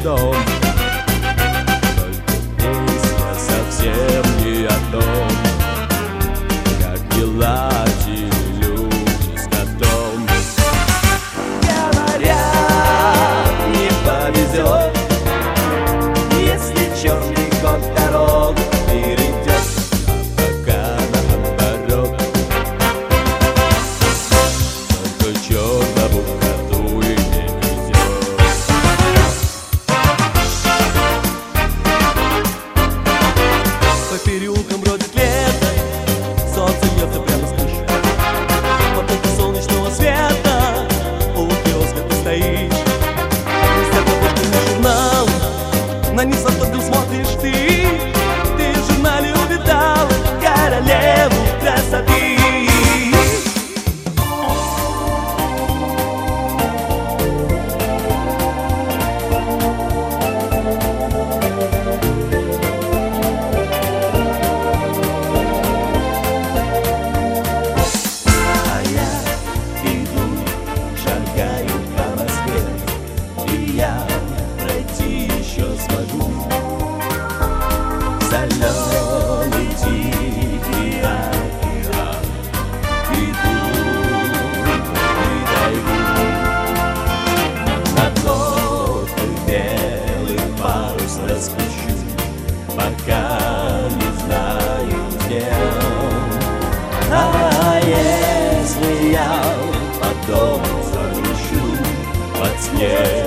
дом. Только песня совсем не о том, как не ладили люди с котом. Говорят, не повезет, если черный кот дорогу перейдет, а пока наоборот. Только черному коту и не везет. По переулкам бродит лето, солнце льется прямо с крыши. Потоки солнечного света, у киоска ты стоишь. Висят обложки журнал, на них с автографом смотришь ты. Ты в журнале увидал королеву красоты. А я иду, шагаю по Москве, и я пройти еще смогу. Соленый тихий океан, иду и дойду. Над лодкой белый парус распущу, пока не знаю где он. А если я потом загрущу под снег